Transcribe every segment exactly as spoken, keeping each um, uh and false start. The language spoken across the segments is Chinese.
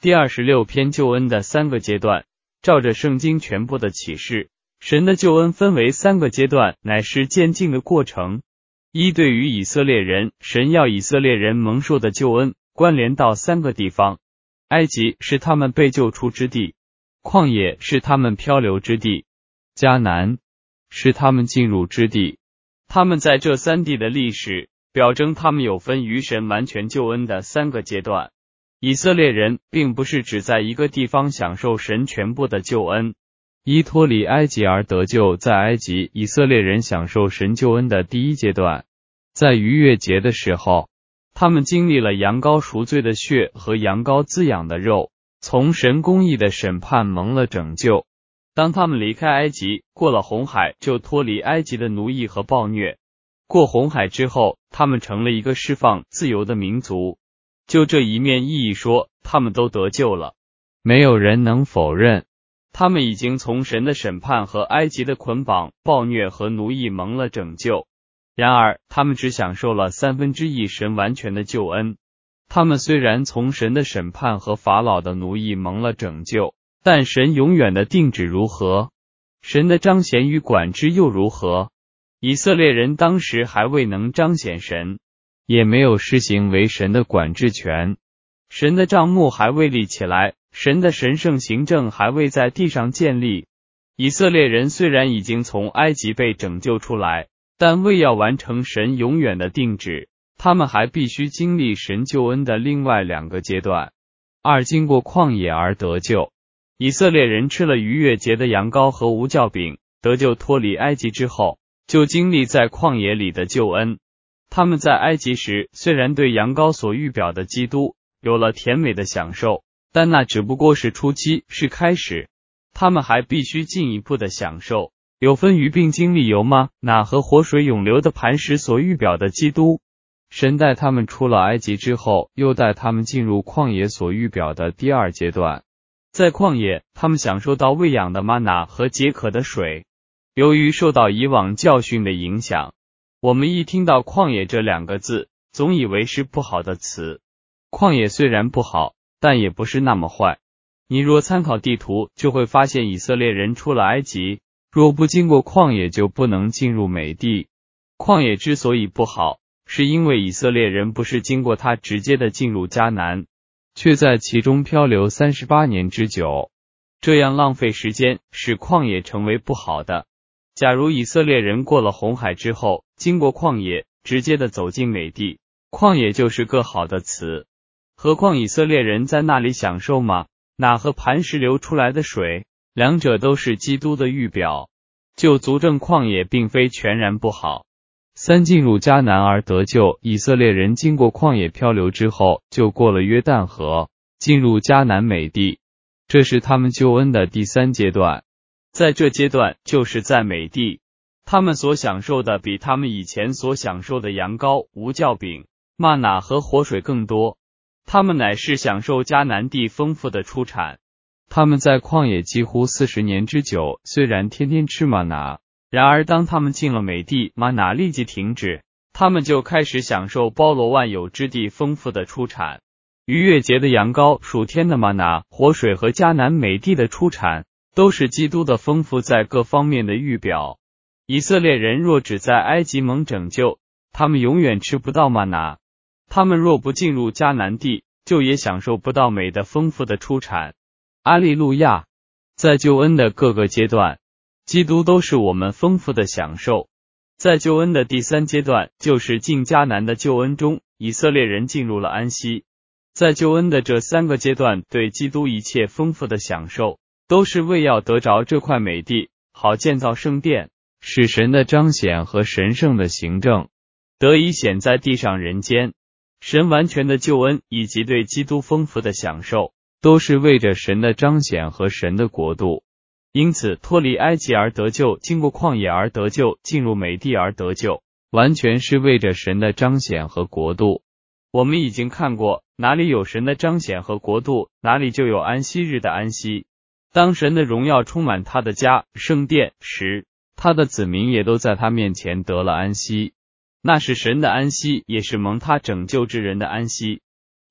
第二十六篇救恩的三个阶段。照着圣经全部的启示，神的救恩分为三个阶段，乃是渐进的过程。一，对于以色列人，神要以色列人蒙受的救恩关联到三个地方：埃及是他们被救出之地，旷野是他们漂流之地，迦南是他们进入之地。他们在这三地的历史，表征他们有分于神完全救恩的三个阶段。以色列人并不是只在一个地方享受神全部的救恩。一，脱离埃及而得救。在埃及，以色列人享受神救恩的第一阶段。在逾越节的时候，他们经历了羊羔赎罪的血和羊羔滋养的肉，从神公义的审判蒙了拯救。当他们离开埃及，过了红海，就脱离埃及的奴役和暴虐。过红海之后，他们成了一个释放自由的民族。就这一面意义说，他们都得救了。没有人能否认，他们已经从神的审判和埃及的捆绑、暴虐和奴役蒙了拯救。然而，他们只享受了三分之一神完全的救恩。他们虽然从神的审判和法老的奴役蒙了拯救，但神永远的定旨如何？神的彰显与管制又如何？以色列人当时还未能彰显神，也没有施行为神的管制权。神的帐幕还未立起来，神的神圣行政还未在地上建立。以色列人虽然已经从埃及被拯救出来，但为要完成神永远的定旨，他们还必须经历神救恩的另外两个阶段。二，经过旷野而得救。以色列人吃了逾越节的羊羔和无酵饼，得救脱离埃及之后，就经历在旷野里的救恩。他们在埃及时，虽然对羊羔所预表的基督有了甜美的享受，但那只不过是初期，是开始。他们还必须进一步的享受有分于并经历由吗哪和活水涌流的磐石所预表的基督。神带他们出了埃及之后，又带他们进入旷野所预表的第二阶段。在旷野，他们享受到喂养的吗哪和解渴的水。由于受到以往教训的影响，我们一听到旷野这两个字，总以为是不好的词。旷野虽然不好，但也不是那么坏。你若参考地图，就会发现以色列人出了埃及，若不经过旷野，就不能进入美地。旷野之所以不好，是因为以色列人不是经过它直接的进入迦南，却在其中漂流三十八年之久，这样浪费时间，使旷野成为不好的。假如以色列人过了红海之后，经过旷野，直接的走进美地，旷野就是个好的词。何况以色列人在那里享受吗哪和磐石流出来的水，两者都是基督的预表，就足证旷野并非全然不好。三，进入迦南而得救。以色列人经过旷野漂流之后，就过了约旦河，进入迦南美地，这是他们救恩的第三阶段。在这阶段，就是在美地，他们所享受的比他们以前所享受的羊羔、无酵饼、吗哪和活水更多。他们乃是享受迦南地丰富的出产。他们在旷野几乎四十年之久，虽然天天吃吗哪，然而当他们进了美地，吗哪立即停止，他们就开始享受包罗万有之地丰富的出产。逾越节的羊羔、属天的吗哪、活水和迦南美地的出产，都是基督的丰富在各方面的预表。以色列人若只在埃及蒙拯救，他们永远吃不到吗哪。他们若不进入迦南地，就也享受不到美的丰富的出产。阿利路亚！在救恩的各个阶段，基督都是我们丰富的享受。在救恩的第三阶段，就是进迦南的救恩中，以色列人进入了安息。在救恩的这三个阶段，对基督一切丰富的享受，都是为要得着这块美地，好建造圣殿，使神的彰显和神圣的行政得以显在地上人间。神完全的救恩以及对基督丰富的享受，都是为着神的彰显和神的国度。因此，脱离埃及而得救，经过旷野而得救，进入美地而得救，完全是为着神的彰显和国度。我们已经看过，哪里有神的彰显和国度，哪里就有安息日的安息。当神的荣耀充满他的家、圣殿时，他的子民也都在他面前得了安息。那是神的安息，也是蒙他拯救之人的安息。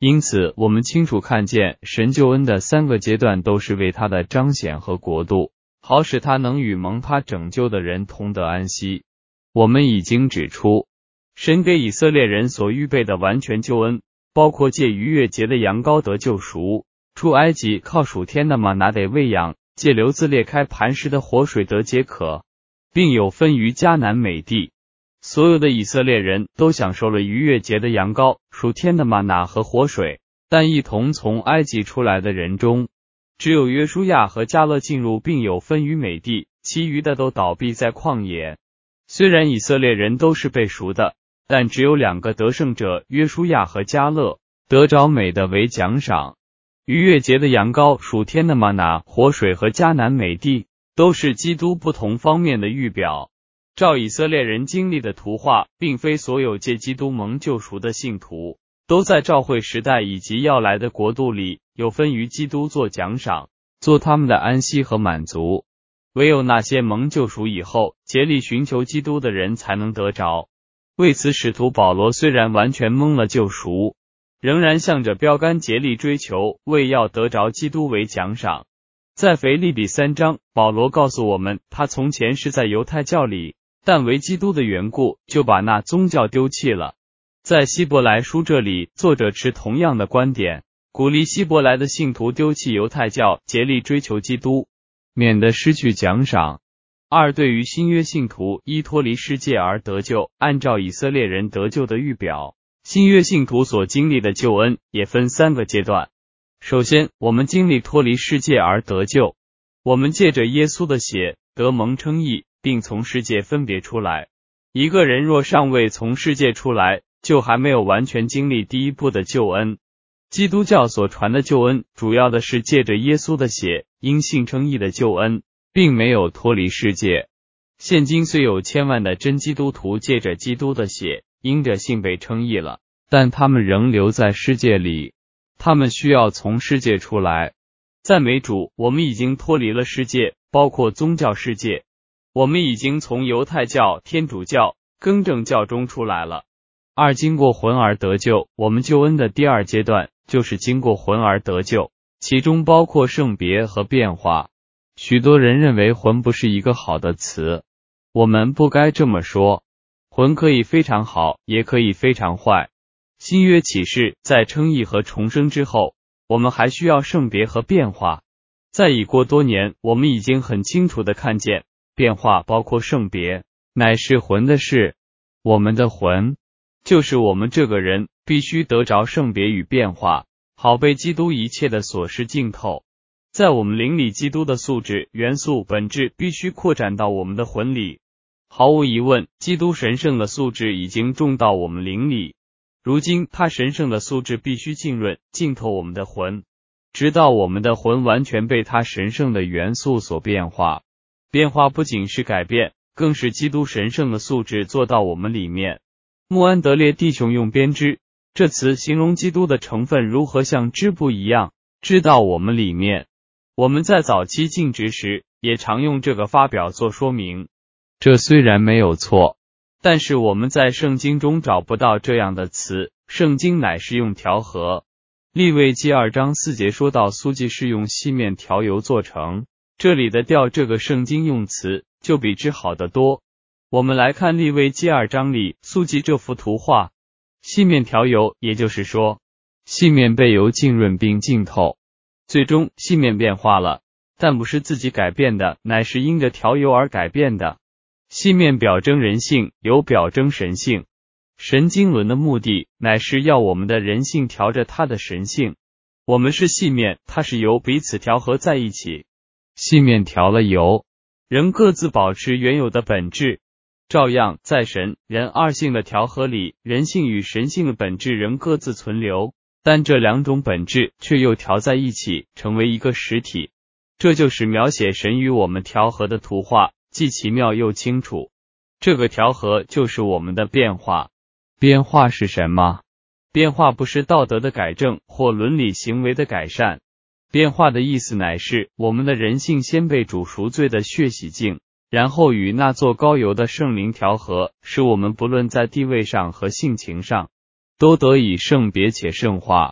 因此，我们清楚看见神救恩的三个阶段都是为他的彰显和国度，好使他能与蒙他拯救的人同得安息。我们已经指出，神给以色列人所预备的完全救恩，包括借逾越节的羊羔得救赎，出埃及靠属天的吗哪得喂养，借流自裂开磐石的活水得解渴，并有分于迦南美地。所有的以色列人都享受了逾越节的羊羔、属天的吗哪和活水，但一同从埃及出来的人中，只有约书亚和迦勒进入并有分于美地，其余的都倒闭在旷野。虽然以色列人都是被赎的，但只有两个得胜者约书亚和迦勒得着美的为奖赏。逾越节的羊羔、属天的吗哪、活水和迦南美地都是基督不同方面的预表。照以色列人经历的图画，并非所有借基督蒙救赎的信徒都在召会时代以及要来的国度里有分于基督做奖赏，做他们的安息和满足。唯有那些蒙救赎以后竭力寻求基督的人才能得着。为此，使徒保罗虽然完全蒙了救赎，仍然向着标杆竭力追求，为要得着基督为奖赏。在腓立比三章，保罗告诉我们，他从前是在犹太教里，但为基督的缘故，就把那宗教丢弃了。在希伯来书这里，作者持同样的观点，鼓励希伯来的信徒丢弃犹太教，竭力追求基督，免得失去奖赏。二、对于新约信徒依脱离世界而得救，按照以色列人得救的预表，新约信徒所经历的救恩也分三个阶段。首先，我们经历脱离世界而得救，我们借着耶稣的血得蒙称义，并从世界分别出来。一个人若尚未从世界出来，就还没有完全经历第一步的救恩。基督教所传的救恩，主要的是借着耶稣的血，因信称义的救恩，并没有脱离世界。现今虽有千万的真基督徒借着基督的血，因着信被称义了，但他们仍留在世界里，他们需要从世界出来。赞美主，我们已经脱离了世界，包括宗教世界。我们已经从犹太教、天主教、更正教中出来了。二、经过魂而得救，我们救恩的第二阶段就是经过魂而得救，其中包括圣别和变化。许多人认为魂不是一个好的词，我们不该这么说。魂可以非常好，也可以非常坏。新约启示在称义和重生之后，我们还需要圣别和变化。在已过多年，我们已经很清楚地看见，变化包括圣别，乃是魂的事。我们的魂，就是我们这个人，必须得着圣别与变化，好被基督一切的所示浸透。在我们灵里，基督的素质、元素、本质必须扩展到我们的魂里。毫无疑问，基督神圣的素质已经种到我们灵里。如今，他神圣的素质必须浸润、浸透我们的魂，直到我们的魂完全被他神圣的元素所变化。变化不仅是改变，更是基督神圣的素质做到我们里面。穆安德烈弟兄用编织这词形容基督的成分如何像织布一样织到我们里面。我们在早期浸植时也常用这个发表做说明。这虽然没有错，但是我们在圣经中找不到这样的词，圣经乃是用调和。利未记二章四节说到素祭是用细面调油做成，这里的调这个圣经用词就比之好得多。我们来看利未记二章里素祭这幅图画，细面调油，也就是说，细面被油浸润并浸透，最终细面变化了，但不是自己改变的，乃是因着调油而改变的。细面表征人性，油表征神性。神经纶的目的乃是要我们的人性调着它的神性。我们是细面，它是油，彼此调和在一起。细面调了油，仍各自保持原有的本质。照样，在神人二性的调和里，人性与神性的本质仍各自存留，但这两种本质却又调在一起，成为一个实体。这就是描写神与我们调和的图画，既奇妙又清楚。这个调和就是我们的变化。变化是什么？变化不是道德的改正或伦理行为的改善。变化的意思乃是我们的人性先被主赎罪的血洗净，然后与那座膏油的圣灵调和，使我们不论在地位上和性情上，都得以圣别且圣化。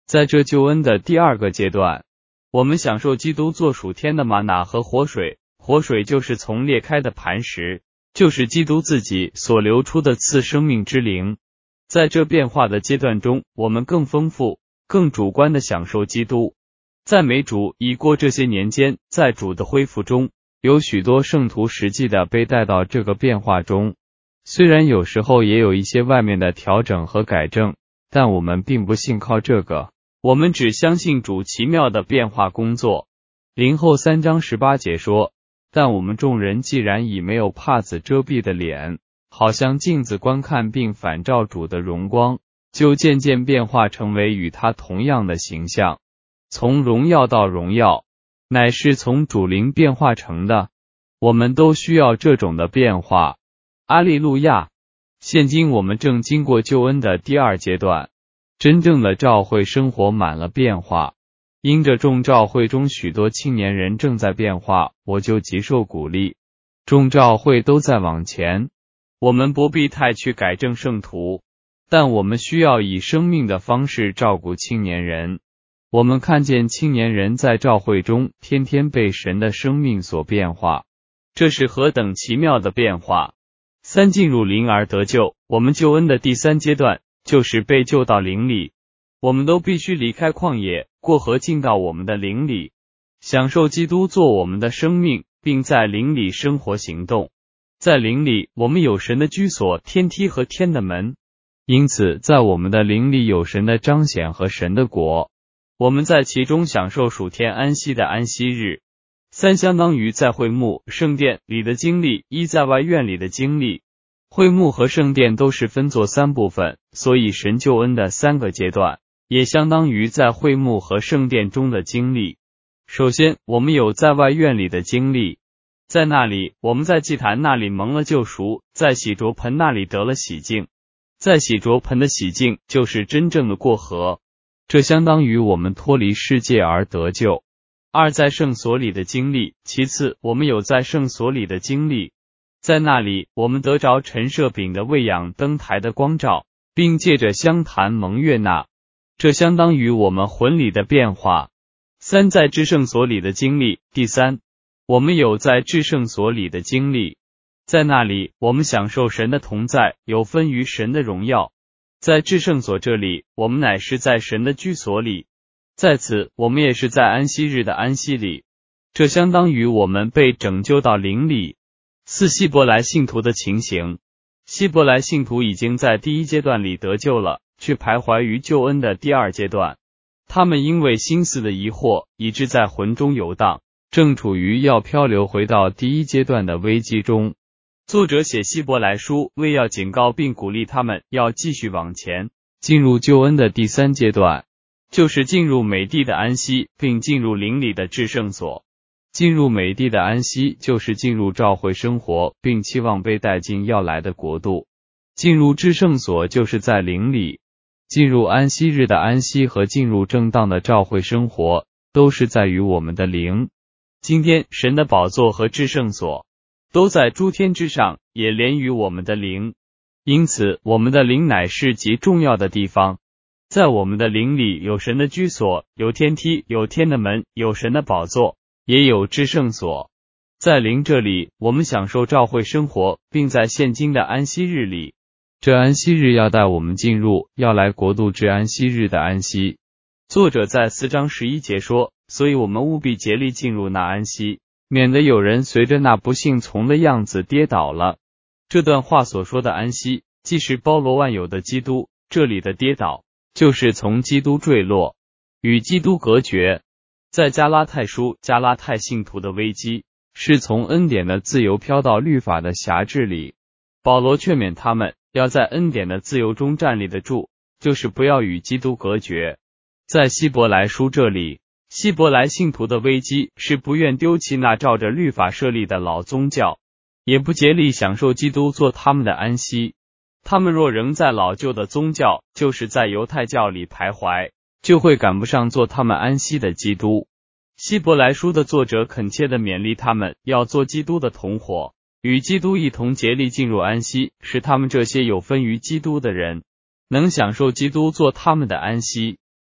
在这救恩的第二个阶段，我们享受基督做属天的玛纳和活水，活水就是从裂开的磐石，就是基督自己所流出的赐生命之灵。在这变化的阶段中，我们更丰富、更主观地享受基督。赞美主，已过这些年间，在主的恢复中，有许多圣徒实际地被带到这个变化中。虽然有时候也有一些外面的调整和改正，但我们并不信靠这个，我们只相信主奇妙的变化工作。林后三章十八节说，但我们众人既然以没有帕子遮蔽的脸，好像镜子观看并反照主的荣光，就渐渐变化成为与他同样的形象，从荣耀到荣耀，乃是从主灵变化成的。我们都需要这种的变化。阿利路亚！现今我们正经过救恩的第二阶段，真正的教会生活满了变化。因着众教会中许多青年人正在变化，我就极受鼓励。众教会都在往前，我们不必太去改正圣徒，但我们需要以生命的方式照顾青年人。我们看见青年人在教会中天天被神的生命所变化，这是何等奇妙的变化！三进入灵而得救，我们救恩的第三阶段就是被救到灵里。我们都必须离开旷野，过河进到我们的灵里，享受基督做我们的生命，并在灵里生活行动。在灵里，我们有神的居所、天梯和天的门，因此在我们的灵里有神的彰显和神的国。我们在其中享受属天安息的安息日。三相当于在会幕、圣殿里的经历，一在外院里的经历。会幕和圣殿都是分作三部分，所以神救恩的三个阶段也相当于在会幕和圣殿中的经历。首先，我们有在外院里的经历，在那里我们在祭坛那里蒙了救赎，在洗濯盆那里得了洗净。在洗濯盆的洗净就是真正的过河，这相当于我们脱离世界而得救。二在圣所里的经历，其次我们有在圣所里的经历，在那里我们得着陈设饼的喂养灯台的光照，并借着香坛蒙悦纳，这相当于我们魂里的变化。三在至圣所里的经历，第三，我们有在至圣所里的经历，在那里我们享受神的同在，有分于神的荣耀。在至圣所这里，我们乃是在神的居所里，在此我们也是在安息日的安息里，这相当于我们被拯救到灵里。四希伯来信徒的情形，希伯来信徒已经在第一阶段里得救了，却徘徊于救恩的第二阶段。他们因为心思的疑惑，以致在魂中游荡，正处于要漂流回到第一阶段的危机中。作者写希伯来书，为要警告并鼓励他们要继续往前，进入救恩的第三阶段，就是进入美地的安息，并进入灵里的至圣所。进入美地的安息，就是进入召会生活，并期望被带进要来的国度。进入至圣所，就是在灵里。进入安息日的安息和进入正当的召会生活，都是在于我们的灵。今天，神的宝座和至圣所都在诸天之上，也连于我们的灵。因此，我们的灵乃是极重要的地方。在我们的灵里有神的居所，有天梯，有天的门，有神的宝座，也有至圣所。在灵这里，我们享受召会生活，并在现今的安息日里，这安息日要带我们进入要来国度至安息日的安息。作者在四章十一节说，所以我们务必竭力进入那安息，免得有人随着那不信从的样子跌倒了。这段话所说的安息，既是包罗万有的基督，这里的跌倒，就是从基督坠落，与基督隔绝。在加拉太书，加拉太信徒的危机，是从恩典的自由飘到律法的辖制里。保罗劝勉他们，要在恩典的自由中站立得住，就是不要与基督隔绝。在希伯来书这里，希伯来信徒的危机是不愿丢弃那照着律法设立的老宗教，也不竭力享受基督做他们的安息。他们若仍在老旧的宗教，就是在犹太教里徘徊，就会赶不上做他们安息的基督。希伯来书的作者恳切地勉励他们，要做基督的同伙，与基督一同竭力进入安息，使他们这些有分于基督的人，能享受基督做他们的安息。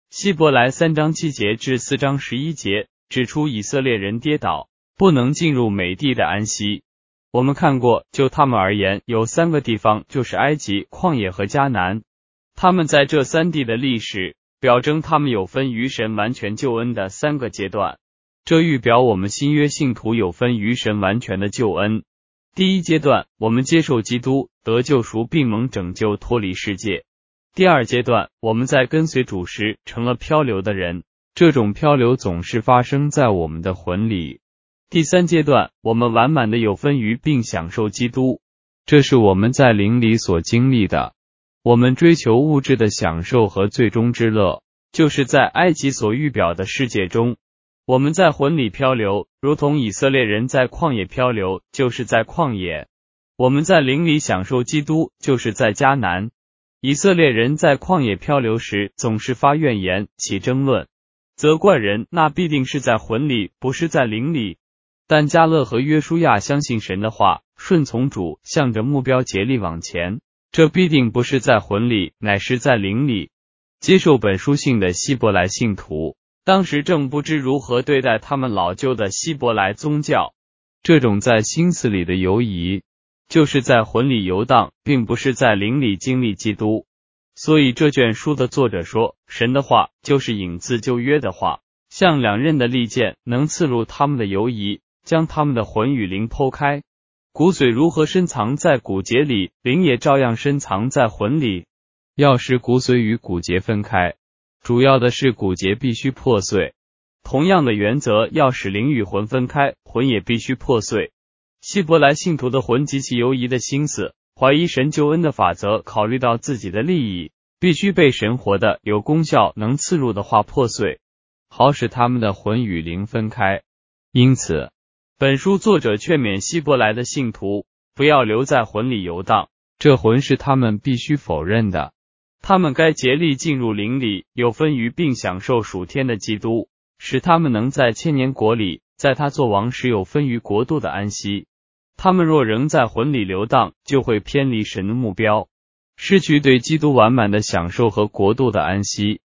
希伯来三章七节至四章十一节指出以色列人跌倒，不能进入美地的安息。我们看过，就他们而言，有三个地方，就是埃及、旷野和迦南。他们在这三地的历史，表征他们有分于神完全救恩的三个阶段。这预表我们新约信徒有分于神完全的救恩。第一阶段，我们接受基督，得救赎，并蒙拯救脱离世界。第二阶段，我们在跟随主时成了漂流的人，这种漂流总是发生在我们的魂里。第三阶段，我们完满的有分于并享受基督，这是我们在灵里所经历的。我们追求物质的享受和最终之乐，就是在埃及所预表的世界中。我们在魂里漂流，如同以色列人在旷野漂流，就是在旷野。我们在灵里享受基督，就是在迦南。以色列人在旷野漂流时，总是发怨言，起争论，责怪人，那必定是在魂里，不是在灵里。但迦勒和约书亚相信神的话，顺从主，向着目标竭力往前，这必定不是在魂里，乃是在灵里。接受本书信的希伯来信徒，当时正不知如何对待他们老旧的希伯来宗教。这种在心思里的游移，就是在魂里游荡，并不是在灵里经历基督。所以这卷书的作者说，神的话就是引自旧约的话，像两刃的利剑，能刺入他们的游移，将他们的魂与灵剖开。骨髓如何深藏在骨节里，灵也照样深藏在魂里。要使骨髓与骨节分开，主要的是骨节必须破碎。同样的原则，要使灵与魂分开，魂也必须破碎。希伯来信徒的魂极其游移的心思，怀疑神救恩的法则，考虑到自己的利益，必须被神活的、有功效、能刺入的话破碎，好使他们的魂与灵分开。因此，本书作者劝勉希伯来的信徒，不要留在魂里游荡，这魂是他们必须否认的。他们该竭力进入灵里，有分于并享受属天的基督，使他们能在千年国里，在他作王时有分于国度的安息。他们若仍在魂里游荡，就会偏离神的目标，失去对基督完满的享受和国度的安息。